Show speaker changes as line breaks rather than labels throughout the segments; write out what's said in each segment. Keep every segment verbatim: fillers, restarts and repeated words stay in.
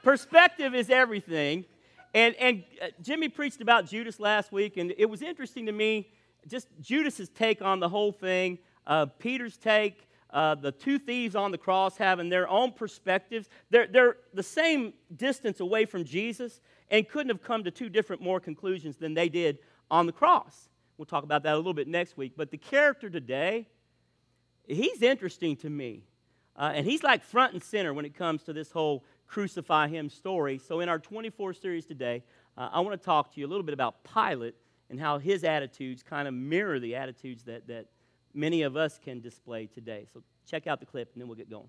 perspective is everything. And, and uh, Jimmy preached about Judas last week, and it was interesting to me, just Judas's take on the whole thing, uh, Peter's take, uh, the two thieves on the cross having their own perspectives. They're, they're the same distance away from Jesus and couldn't have come to two different more conclusions than they did on the cross. We'll talk about that a little bit next week. But the character today, he's interesting to me. Uh, and he's like front and center when it comes to this whole crucify him story. So in our twenty-four series today, uh, I want to talk to you a little bit about Pilate and how his attitudes kind of mirror the attitudes that, that many of us can display today. So check out the clip and then we'll get going.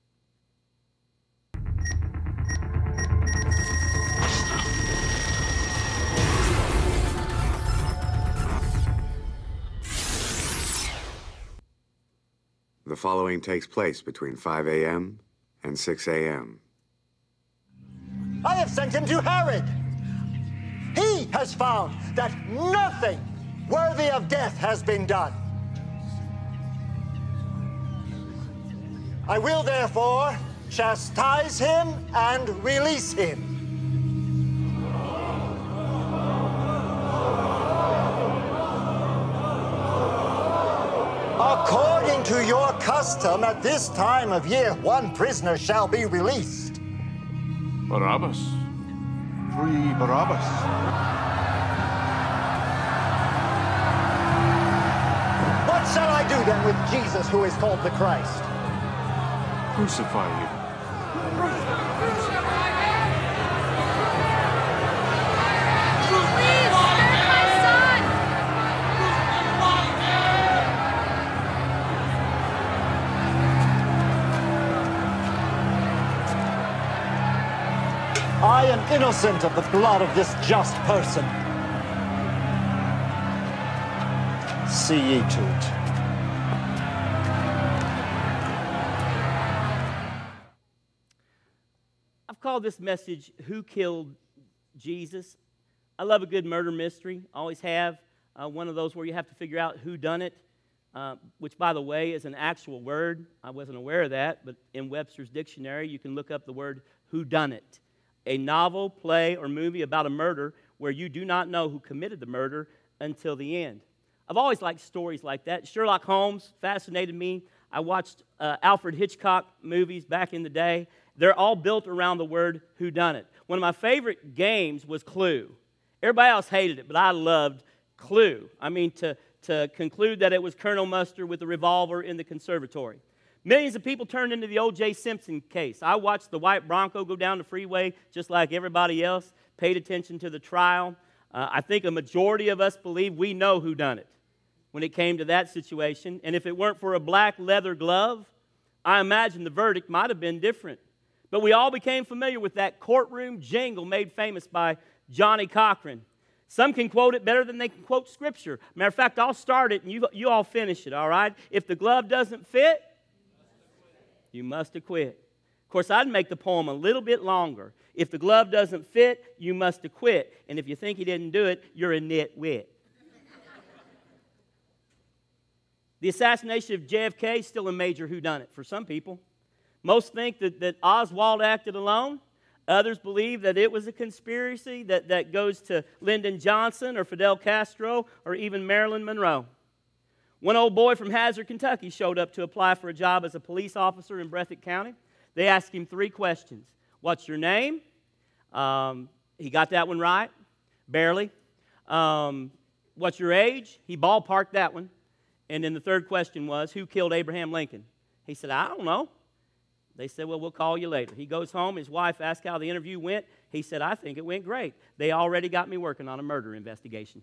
The following takes place between five a.m. and six a.m.
I have sent him to Herod. He has found that nothing worthy of death has been done. I will therefore chastise him and release him. According to your custom, at this time of year, one prisoner shall be released.
Barabbas. Free Barabbas.
What shall I do then with Jesus, who is called the Christ?
Crucify him.
I am innocent of the blood of this just person. See ye to it.
I've called this message, Who Killed Jesus? I love a good murder mystery, always have. Uh, one of those where you have to figure out who done it, uh, which, by the way, is an actual word. I wasn't aware of that, but in Webster's dictionary, you can look up the word whodunit. A novel, play, or movie about a murder where you do not know who committed the murder until the end. I've always liked stories like that. Sherlock Holmes fascinated me. I watched uh, Alfred Hitchcock movies back in the day. They're all built around the word whodunit. One of my favorite games was Clue. Everybody else hated it, but I loved Clue. I mean, to, to conclude that it was Colonel Mustard with a revolver in the conservatory. Millions of people turned into the O J Simpson case. I watched the white Bronco go down the freeway just like everybody else, paid attention to the trial. Uh, I think a majority of us believe we know who done it when it came to that situation. And if it weren't for a black leather glove, I imagine the verdict might have been different. But we all became familiar with that courtroom jingle made famous by Johnny Cochran. Some can quote it better than they can quote Scripture. Matter of fact, I'll start it and you, you all finish it, all right? If the glove doesn't fit, you must acquit. Of course, I'd make the poem a little bit longer. If the glove doesn't fit, you must acquit. And if you think he didn't do it, you're a nitwit. The assassination of J F K is still a major whodunit for some people. Most think that, that Oswald acted alone. Others believe that it was a conspiracy that, that goes to Lyndon Johnson or Fidel Castro or even Marilyn Monroe. One old boy from Hazard, Kentucky showed up to apply for a job as a police officer in Breathitt County. They asked him three questions. What's your name? Um, he got that one right, barely. Um, what's your age? He ballparked that one. And then the third question was, who killed Abraham Lincoln? He said, I don't know. They said, well, we'll call you later. He goes home. His wife asked how the interview went. He said, I think it went great. They already got me working on a murder investigation.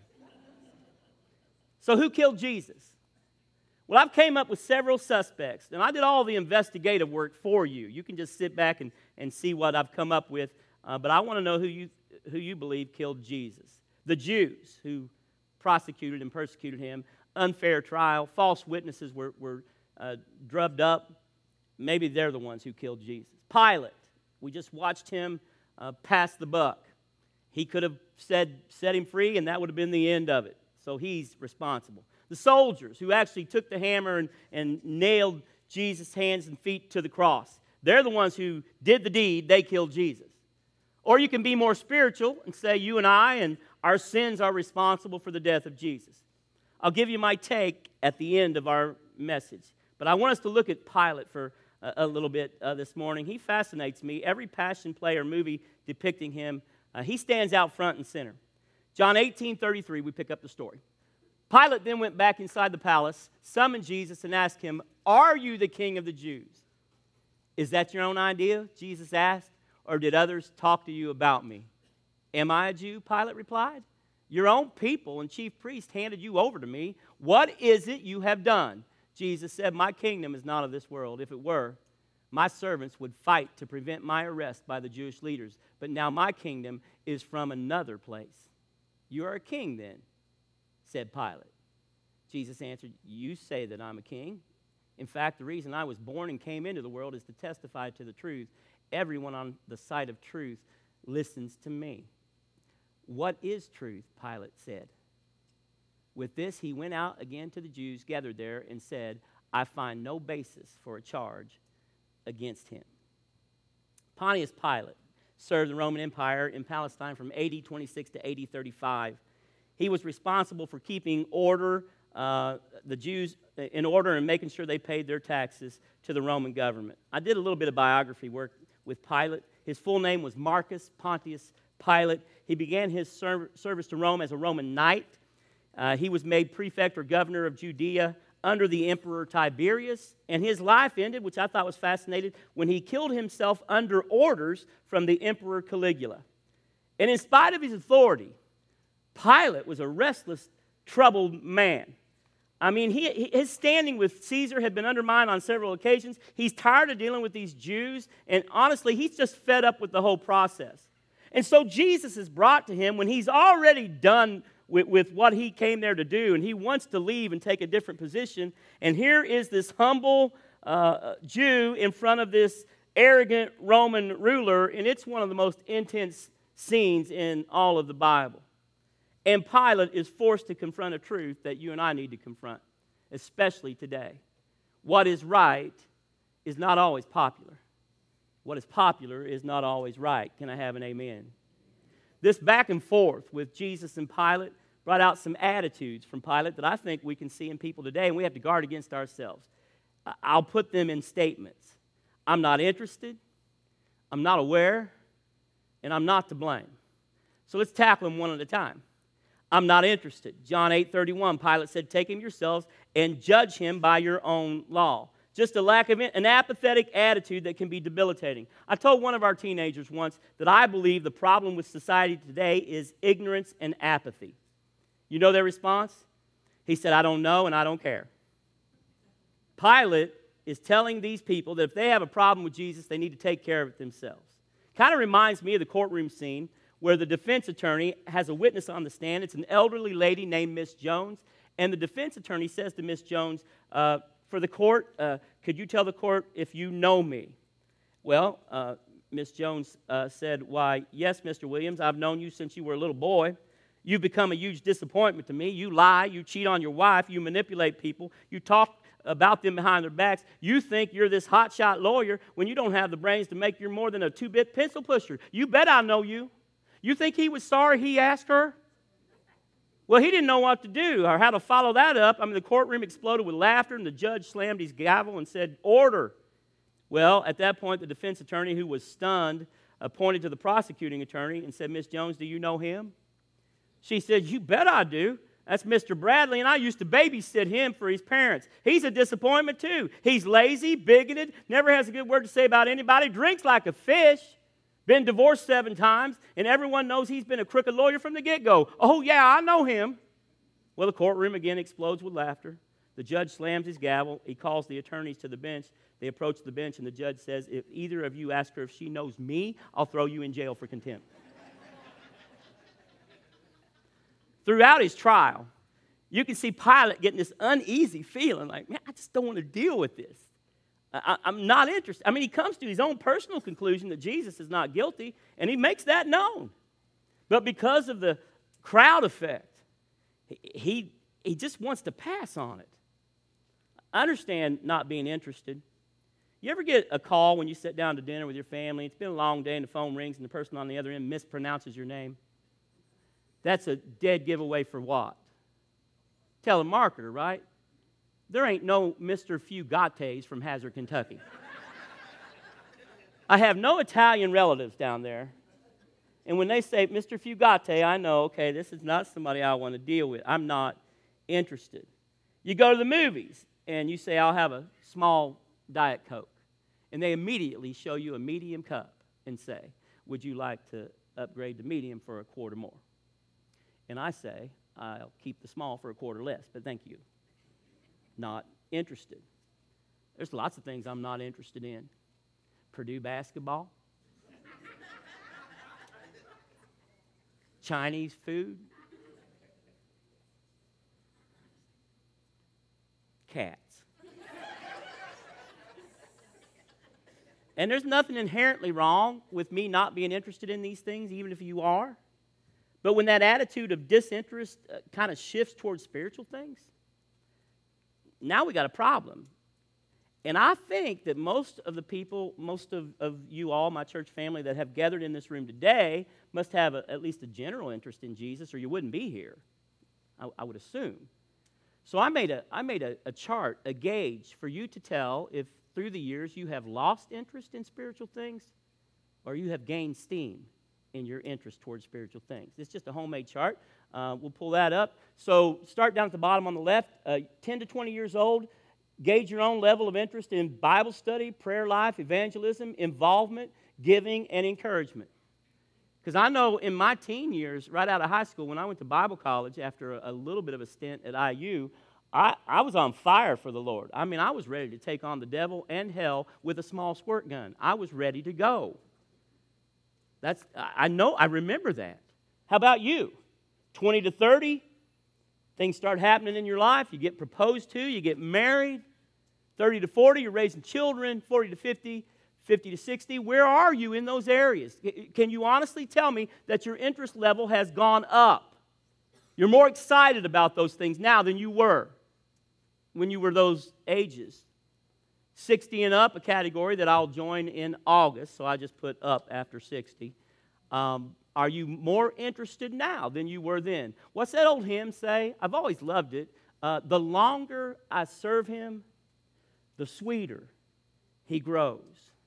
So who killed Jesus? Well, I've came up with several suspects, and I did all the investigative work for you. You can just sit back and, and see what I've come up with, uh, but I want to know who you, who you believe killed Jesus. The Jews who prosecuted and persecuted him, unfair trial, false witnesses were, were uh, drubbed up. Maybe they're the ones who killed Jesus. Pilate, we just watched him uh, pass the buck. He could have said, set him free, and that would have been the end of it. So he's responsible. The soldiers who actually took the hammer and, and nailed Jesus' hands and feet to the cross. They're the ones who did the deed. They killed Jesus. Or you can be more spiritual and say you and I and our sins are responsible for the death of Jesus. I'll give you my take at the end of our message. But I want us to look at Pilate for a, a little bit uh, this morning. He fascinates me. Every passion play or movie depicting him, uh, he stands out front and center. John eighteen thirty-three, we pick up the story. Pilate then went back inside the palace, summoned Jesus, and asked him, "Are you the king of the Jews?" "Is that your own idea?" Jesus asked. "Or did others talk to you about me?" "Am I a Jew?" Pilate replied. "Your own people and chief priests handed you over to me. What is it you have done?" Jesus said, "My kingdom is not of this world. If it were, my servants would fight to prevent my arrest by the Jewish leaders. But now my kingdom is from another place." "You are a king then," said Pilate. Jesus answered, "You say that I'm a king. In fact, the reason I was born and came into the world is to testify to the truth. Everyone on the side of truth listens to me." "What is truth?" Pilate said. With this, he went out again to the Jews gathered there and said, "I find no basis for a charge against him." Pontius Pilate served the Roman Empire in Palestine from A D twenty-six to A D thirty-five. He was responsible for keeping order, uh, the Jews in order and making sure they paid their taxes to the Roman government. I did a little bit of biography work with Pilate. His full name was Marcus Pontius Pilate. He began his serv- service to Rome as a Roman knight. Uh, he was made prefect or governor of Judea under the Emperor Tiberius, and his life ended, which I thought was fascinating, when he killed himself under orders from the Emperor Caligula. And in spite of his authority, Pilate was a restless, troubled man. I mean, he, his standing with Caesar had been undermined on several occasions. He's tired of dealing with these Jews, and honestly, he's just fed up with the whole process. And so Jesus is brought to him when he's already done with, with what he came there to do, and he wants to leave and take a different position. And here is this humble uh, Jew in front of this arrogant Roman ruler, and it's one of the most intense scenes in all of the Bible. And Pilate is forced to confront a truth that you and I need to confront, especially today. What is right is not always popular. What is popular is not always right. Can I have an amen? This back and forth with Jesus and Pilate brought out some attitudes from Pilate that I think we can see in people today, and we have to guard against ourselves. I'll put them in statements. I'm not interested, I'm not aware, and I'm not to blame. So let's tackle them one at a time. I'm not interested. John eight thirty-one, Pilate said, "Take him yourselves and judge him by your own law." Just a lack of an apathetic attitude that can be debilitating. I told one of our teenagers once that I believe the problem with society today is ignorance and apathy. You know their response? He said, "I don't know and I don't care." Pilate is telling these people that if they have a problem with Jesus, they need to take care of it themselves. Kind of reminds me of the courtroom scene where the defense attorney has a witness on the stand. It's an elderly lady named Miss Jones, and the defense attorney says to Miss Jones, uh, for the court, uh, could you tell the court if you know me? Well, uh, Miss Jones uh, said, "Why, yes, Mister Williams, I've known you since you were a little boy. You've become a huge disappointment to me. You lie, you cheat on your wife, you manipulate people, you talk about them behind their backs. You think you're this hotshot lawyer when you don't have the brains to make you more than a two-bit pencil pusher. You bet I know you. You think he was sorry he asked her?" Well, he didn't know what to do or how to follow that up. I mean, the courtroom exploded with laughter, and the judge slammed his gavel and said, "Order." Well, at that point, the defense attorney, who was stunned, pointed to the prosecuting attorney and said, "Miss Jones, do you know him?" She said, "You bet I do. That's Mister Bradley, and I used to babysit him for his parents. He's a disappointment, too. He's lazy, bigoted, never has a good word to say about anybody, drinks like a fish, been divorced seven times, and everyone knows he's been a crooked lawyer from the get-go. Oh, yeah, I know him." Well, the courtroom again explodes with laughter. The judge slams his gavel. He calls the attorneys to the bench. They approach the bench, and the judge says, "If either of you ask her if she knows me, I'll throw you in jail for contempt." Throughout his trial, you can see Pilate getting this uneasy feeling like, man, I just don't want to deal with this. I, I'm not interested. I mean, he comes to his own personal conclusion that Jesus is not guilty, and he makes that known. But because of the crowd effect, he, he, he just wants to pass on it. I understand not being interested. You ever get a call when you sit down to dinner with your family? It's been a long day and the phone rings and the person on the other end mispronounces your name? That's a dead giveaway for what? Telemarketer, right? There ain't no Mister Fugates from Hazard, Kentucky. I have no Italian relatives down there. And when they say, Mister Fugate, I know, okay, this is not somebody I want to deal with. I'm not interested. You go to the movies, and you say, I'll have a small Diet Coke. And they immediately show you a medium cup and say, would you like to upgrade to medium for a quarter more? And I say, I'll keep the small for a quarter less, but thank you. Not interested. There's lots of things I'm not interested in. Purdue basketball. Chinese food. Cats. And there's nothing inherently wrong with me not being interested in these things, even if you are. But when that attitude of disinterest uh, kind of shifts towards spiritual things, now we got a problem. And I think that most of the people, most of, of you all, my church family that have gathered in this room today must have a, at least a general interest in Jesus, or you wouldn't be here, I, I would assume. So I made, a, I made a, a chart, a gauge for you to tell if through the years you have lost interest in spiritual things or you have gained steam in your interest towards spiritual things. It's just a homemade chart. Uh, we'll pull that up. So start down at the bottom on the left, uh, ten to twenty years old. Gauge your own level of interest in Bible study, prayer life, evangelism, involvement, giving, and encouragement. Because I know in my teen years, right out of high school, when I went to Bible college after a, a little bit of a stint at I U, I, I was on fire for the Lord. I mean, I was ready to take on the devil and hell with a small squirt gun. I was ready to go. That's I know, I remember that. How about you? twenty to thirty, things start happening in your life. You get proposed to, you get married. thirty to forty, you're raising children. forty to fifty, fifty to sixty. Where are you in those areas? Can you honestly tell me that your interest level has gone up? You're more excited about those things now than you were when you were those ages. sixty and up, a category that I'll join in August, so I just put up after sixty. Um, are you more interested now than you were then? What's that old hymn say? I've always loved it. Uh, the longer I serve him, the sweeter he grows.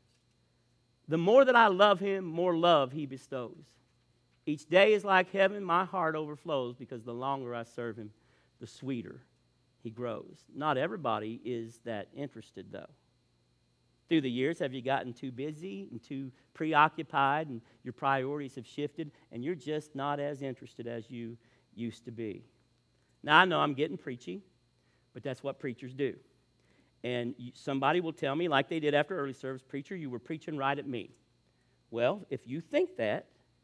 The more that I love him, more love he bestows. Each day is like heaven, my heart overflows, because the longer I serve him, the sweeter he grows. Not everybody is that interested, though. Through the years, have you gotten too busy and too preoccupied, and your priorities have shifted, and you're just not as interested as you used to be? Now, I know I'm getting preachy, but that's what preachers do. And you, somebody will tell me, like they did after early service, preacher, you were preaching right at me. Well, if you think that,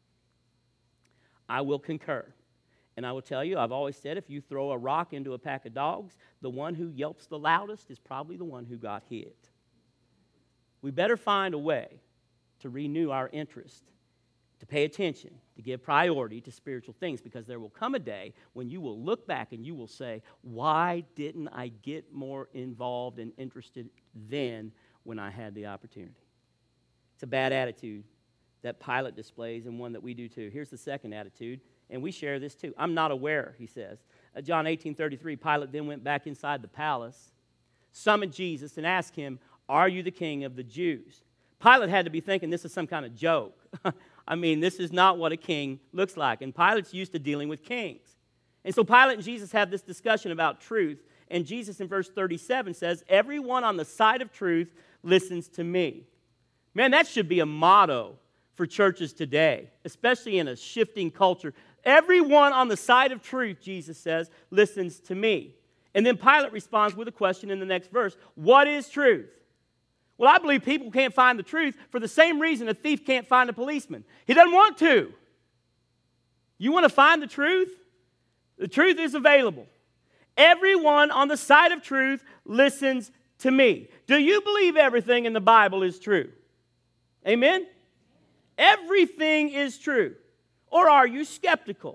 I will concur. And I will tell you, I've always said, if you throw a rock into a pack of dogs, the one who yelps the loudest is probably the one who got hit. We better find a way to renew our interest, to pay attention, to give priority to spiritual things, because there will come a day when you will look back and you will say, why didn't I get more involved and interested then when I had the opportunity? It's a bad attitude that Pilate displays, and one that we do too. Here's the second attitude, and we share this too. I'm not aware, he says. Uh, John eighteen thirty-three, Pilate then went back inside the palace, summoned Jesus, and asked him, are you the king of the Jews? Pilate had to be thinking this is some kind of joke. I mean, this is not what a king looks like. And Pilate's used to dealing with kings. And so Pilate and Jesus have this discussion about truth. And Jesus in verse thirty-seven says, everyone on the side of truth listens to me. Man, that should be a motto for churches today, especially in a shifting culture. Everyone on the side of truth, Jesus says, listens to me. And then Pilate responds with a question in the next verse. What is truth? Well, I believe people can't find the truth for the same reason a thief can't find a policeman. He doesn't want to. You want to find the truth? The truth is available. Everyone on the side of truth listens to me. Do you believe everything in the Bible is true? Amen? Everything is true. Or are you skeptical?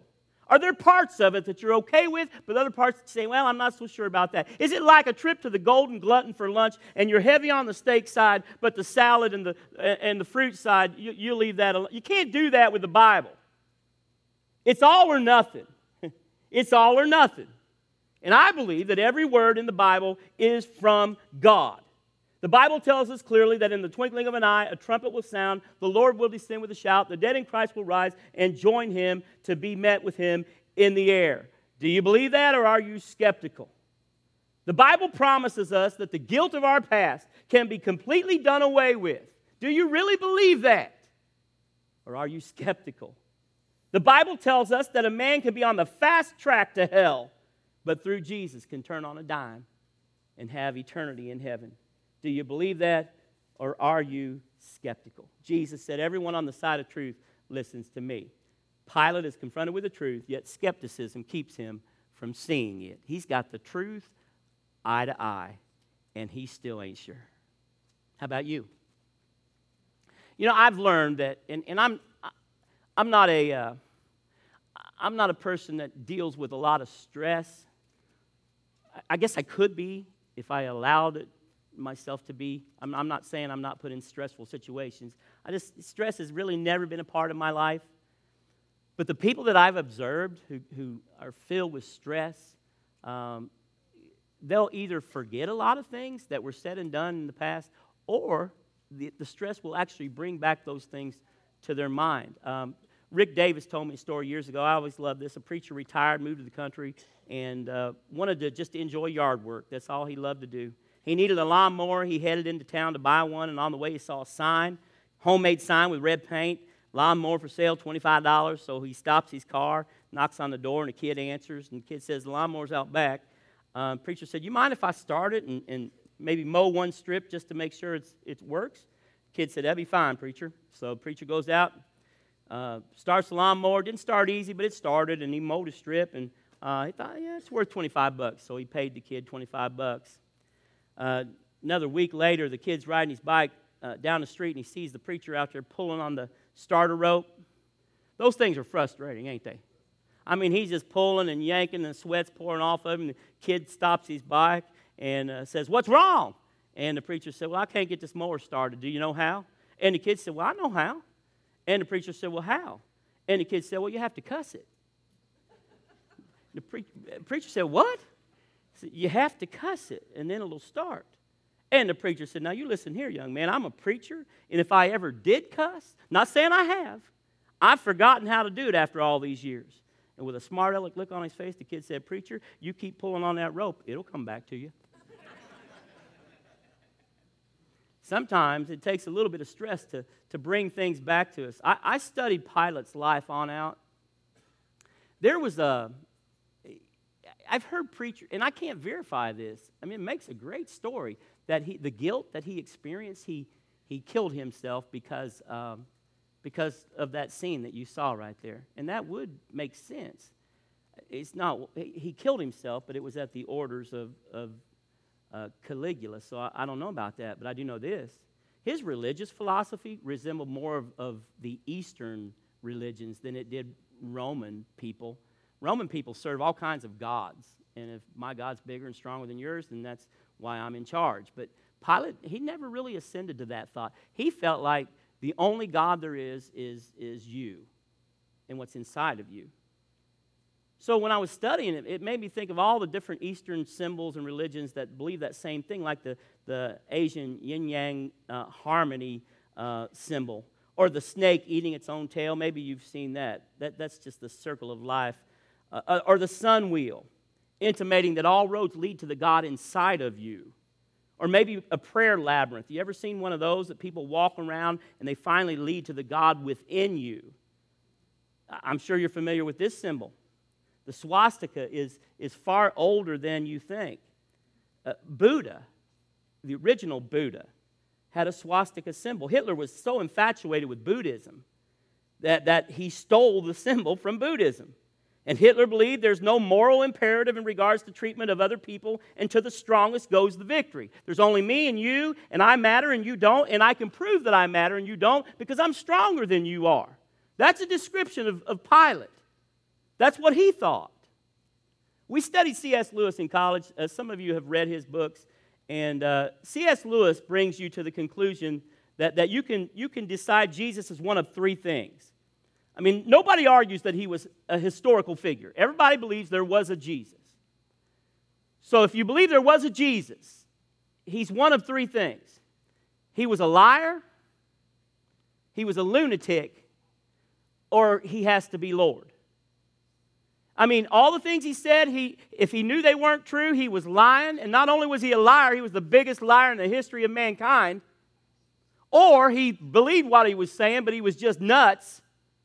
Are there parts of it that you're okay with, but other parts that you say, well, I'm not so sure about that? Is it like a trip to the Golden Glutton for lunch, and you're heavy on the steak side, but the salad and the, and the fruit side, you, you leave that alone? You can't do that with the Bible. It's all or nothing. It's all or nothing. And I believe that every word in the Bible is from God. The Bible tells us clearly that in the twinkling of an eye, a trumpet will sound, the Lord will descend with a shout, the dead in Christ will rise and join him to be met with him in the air. Do you believe that, or are you skeptical? The Bible promises us that the guilt of our past can be completely done away with. Do you really believe that, or are you skeptical? The Bible tells us that a man can be on the fast track to hell, but through Jesus can turn on a dime and have eternity in heaven. Do you believe that, or are you skeptical? Jesus said, everyone on the side of truth listens to me. Pilate is confronted with the truth, yet skepticism keeps him from seeing it. He's got the truth eye to eye, and he still ain't sure. How about you? You know, I've learned that, and, and I'm I'm not a uh, I'm not a person that deals with a lot of stress. I guess I could be if I allowed it myself to be. I'm, I'm not saying I'm not put in stressful situations. I just, stress has really never been a part of my life. But the people that I've observed who, who are filled with stress, um, they'll either forget a lot of things that were said and done in the past, or the, the stress will actually bring back those things to their mind. Um, Rick Davis told me a story years ago. I always loved this. A preacher retired, moved to the country, and uh, wanted to just enjoy yard work. That's all he loved to do. He needed a lawnmower. He headed into town to buy one, and on the way he saw a sign, homemade sign with red paint, lawnmower for sale, twenty-five dollars. So he stops his car, knocks on the door, and the kid answers, and the kid says, the lawnmower's out back. Um, preacher said, you mind if I start it and, and maybe mow one strip just to make sure it's, it works? Kid said, that'd be fine, preacher. So preacher goes out, uh, starts the lawnmower. Didn't start easy, but it started, and he mowed a strip, and uh, he thought, yeah, it's worth twenty-five bucks. So he paid the kid twenty-five bucks. Uh, another week later, the kid's riding his bike uh, down the street, and he sees the preacher out there pulling on the starter rope. Those things are frustrating, ain't they? I mean, he's just pulling and yanking, and sweat's pouring off of him. The kid stops his bike and uh, says, what's wrong? And the preacher said, well, I can't get this mower started. Do you know how? And the kid said, well, I know how. And the preacher said, well, how? And the kid said, well, you have to cuss it. The pre- preacher said, what? You have to cuss it, and then it'll start. And the preacher said, now you listen here, young man. I'm a preacher, and if I ever did cuss, not saying I have, I've forgotten how to do it after all these years. And with a smart aleck look on his face, the kid said, preacher, you keep pulling on that rope, it'll come back to you. Sometimes it takes a little bit of stress to, to bring things back to us. I, I studied Pilate's life on out. There was a... I've heard preachers, and I can't verify this. I mean, it makes a great story that he, the guilt that he experienced, he he killed himself because um, because of that scene that you saw right there, and that would make sense. It's not he killed himself, but it was at the orders of of uh, Caligula. So I, I don't know about that, but I do know this: his religious philosophy resembled more of, of the Eastern religions than it did Roman people. Roman people serve all kinds of gods, and if my God's bigger and stronger than yours, then that's why I'm in charge. But Pilate, he never really ascended to that thought. He felt like the only God there is is, is you and what's inside of you. So when I was studying it, it made me think of all the different Eastern symbols and religions that believe that same thing, like the, the Asian yin-yang uh, harmony uh, symbol, or the snake eating its own tail. Maybe you've seen that. that that's just the circle of life. Uh, or the sun wheel, intimating that all roads lead to the God inside of you. Or maybe a prayer labyrinth. You ever seen one of those that people walk around and they finally lead to the God within you? I'm sure you're familiar with this symbol. The swastika is, is far older than you think. Uh, Buddha, the original Buddha, had a swastika symbol. Hitler was so infatuated with Buddhism that, that he stole the symbol from Buddhism. And Hitler believed there's no moral imperative in regards to treatment of other people, and to the strongest goes the victory. There's only me and you, and I matter and you don't, and I can prove that I matter and you don't because I'm stronger than you are. That's a description of, of Pilate. That's what he thought. We studied C S Lewis in college. Uh, some of you have read his books. And uh, C S Lewis brings you to the conclusion that, that you can, you can decide Jesus is one of three things. I mean, nobody argues that he was a historical figure. Everybody believes there was a Jesus. So if you believe there was a Jesus, he's one of three things. He was a liar, he was a lunatic, or he has to be Lord. I mean, all the things he said, he, if he knew they weren't true, he was lying. And not only was he a liar, he was the biggest liar in the history of mankind. Or he believed what he was saying, but he was just nuts.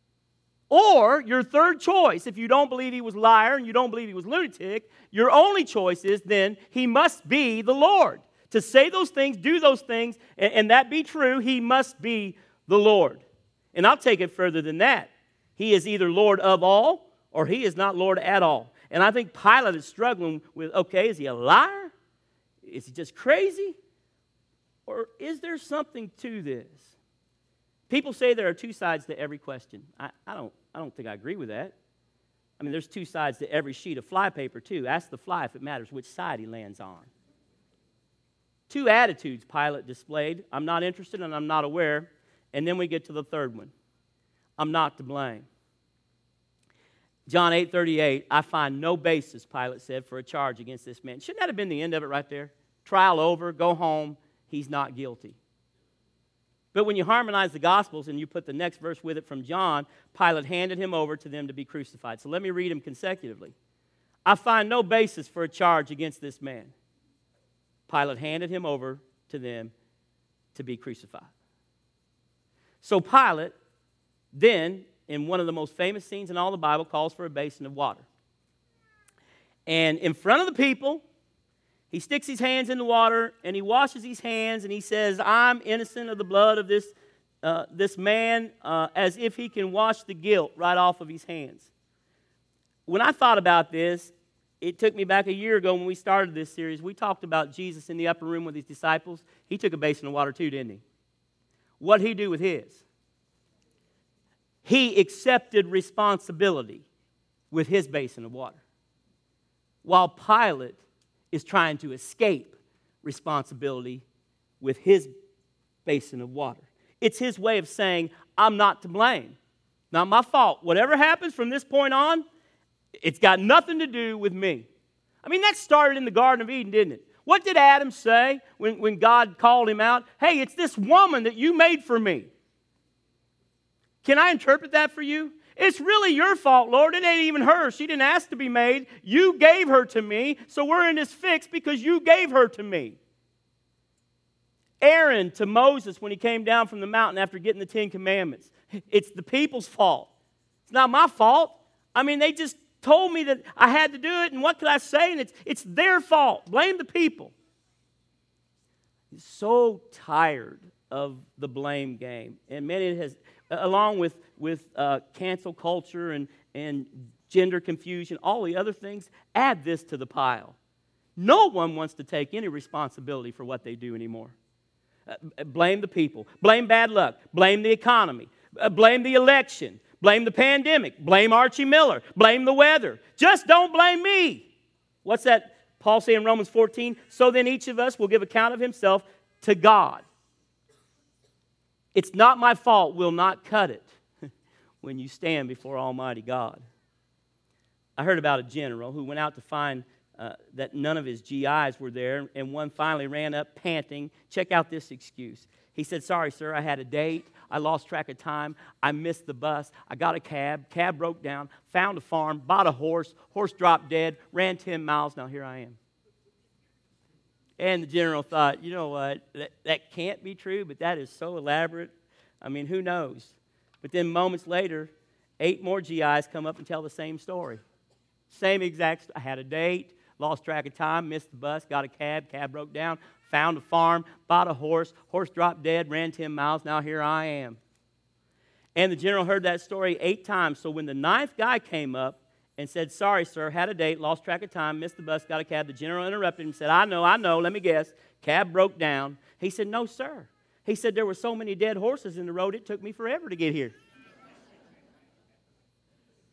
Or your third choice, if you don't believe he was a liar and you don't believe he was lunatic, your only choice is then he must be the Lord. To say those things, do those things, and, and that be true, he must be the Lord. And I'll take it further than that. He is either Lord of all, or he is not Lord at all. And I think Pilate is struggling with, okay, is he a liar? Is he just crazy? Or is there something to this? People say there are two sides to every question. I, I, don't, I don't think I agree with that. I mean, there's two sides to every sheet of flypaper, too. Ask the fly if it matters which side he lands on. Two attitudes Pilate displayed. I'm not interested and I'm not aware. And then we get to the third one. I'm not to blame. John eight thirty-eight, I find no basis, Pilate said, for a charge against this man. Shouldn't that have been the end of it right there? Trial over, go home, he's not guilty. But when you harmonize the Gospels and you put the next verse with it from John, Pilate handed him over to them to be crucified. So let me read them consecutively. I find no basis for a charge against this man. Pilate handed him over to them to be crucified. So Pilate then, in one of the most famous scenes in all the Bible, calls for a basin of water. And in front of the people, he sticks his hands in the water and he washes his hands and he says, I'm innocent of the blood of this, uh, this man, uh, as if he can wash the guilt right off of his hands. When I thought about this, it took me back a year ago when we started this series. We talked about Jesus in the upper room with his disciples. He took a basin of water too, didn't he? What'd he do with his? He accepted responsibility with his basin of water, while Pilate is trying to escape responsibility with his basin of water. It's his way of saying, I'm not to blame. Not my fault. Whatever happens from this point on, it's got nothing to do with me. I mean, that started in the Garden of Eden, didn't it? What did Adam say when, when God called him out? Hey, it's this woman that you made for me. Can I interpret that for you? It's really your fault, Lord. It ain't even her. She didn't ask to be made. You gave her to me, so we're in this fix because you gave her to me. Aaron to Moses when he came down from the mountain after getting the Ten Commandments. It's the people's fault. It's not my fault. I mean, they just told me that I had to do it, and what could I say? And it's, it's their fault. Blame the people. He's so tired of the blame game. And man, it has, along with, with uh, cancel culture and, and gender confusion, all the other things, add this to the pile. No one wants to take any responsibility for what they do anymore. Uh, blame the people. Blame bad luck. Blame the economy. Uh, blame the election. Blame the pandemic. Blame Archie Miller. Blame the weather. Just don't blame me. What's that Paul say in Romans fourteen? So then each of us will give account of himself to God. It's not my fault will not cut it when you stand before Almighty God. I heard about a general who went out to find uh, that none of his G Is were there, and one finally ran up panting. Check out this excuse. He said, sorry, sir, I had a date. I lost track of time. I missed the bus. I got a cab. Cab broke down. Found a farm. Bought a horse. Horse dropped dead. Ran ten miles. Now here I am. And the general thought, you know what? That, that can't be true, but that is so elaborate. I mean, who knows? But then moments later, eight more G Is come up and tell the same story. Same exact, I had a date, lost track of time, missed the bus, got a cab, cab broke down, found a farm, bought a horse, horse dropped dead, ran ten miles, now here I am. And the general heard that story eight times, so when the ninth guy came up and said, sorry, sir, had a date, lost track of time, missed the bus, got a cab, the general interrupted him and said, I know, I know, let me guess, cab broke down. He said, no, sir. He said, there were so many dead horses in the road, it took me forever to get here.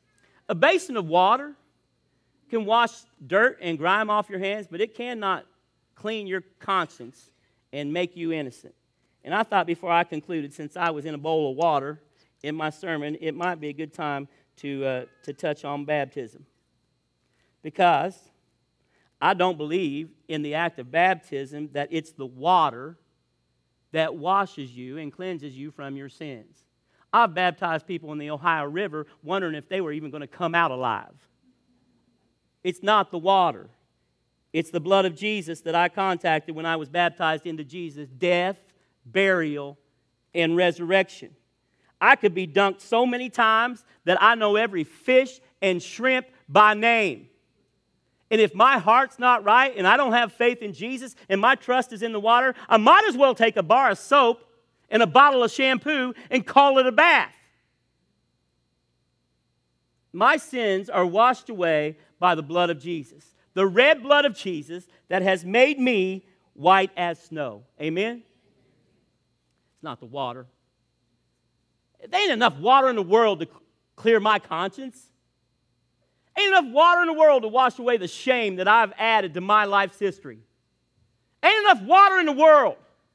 A basin of water can wash dirt and grime off your hands, but it cannot clean your conscience and make you innocent. And I thought before I concluded, since I was in a bowl of water in my sermon, it might be a good time to, uh, to touch on baptism. Because I don't believe in the act of baptism that it's the water that washes you and cleanses you from your sins. I've baptized people in the Ohio River wondering if they were even going to come out alive. It's not the water. It's the blood of Jesus that I contacted when I was baptized into Jesus' death, burial, and resurrection. I could be dunked so many times that I know every fish and shrimp by name. And if my heart's not right and I don't have faith in Jesus and my trust is in the water, I might as well take a bar of soap and a bottle of shampoo and call it a bath. My sins are washed away by the blood of Jesus. The red blood of Jesus that has made me white as snow. Amen? It's not the water. There ain't enough water in the world to clear my conscience. Ain't enough water in the world to wash away the shame that I've added to my life's history. Ain't enough water in the world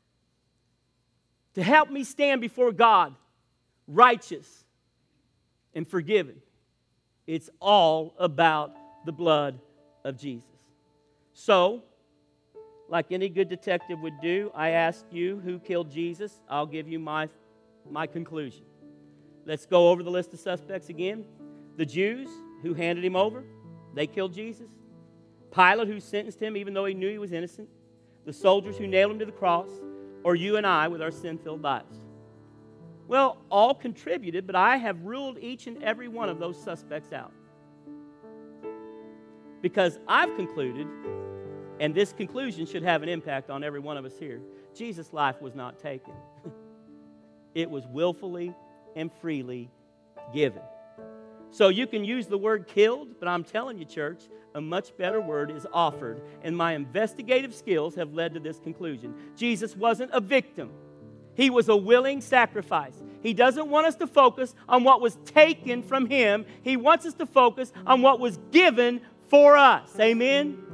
to help me stand before God righteous and forgiven. It's all about the blood of Jesus. So, like any good detective would do, I asked you who killed Jesus. I'll give you my, my conclusion. Let's go over the list of suspects again. The Jews who handed him over, they killed Jesus. Pilate, who sentenced him even though he knew he was innocent. The soldiers who nailed him to the cross. Or you and I with our sin-filled lives. Well, all contributed, but I have ruled each and every one of those suspects out. Because I've concluded, and this conclusion should have an impact on every one of us here, Jesus' life was not taken. It was willfully and freely given. So you can use the word killed, but I'm telling you, church, a much better word is offered. And my investigative skills have led to this conclusion. Jesus wasn't a victim. He was a willing sacrifice. He doesn't want us to focus on what was taken from him. He wants us to focus on what was given for us. Amen?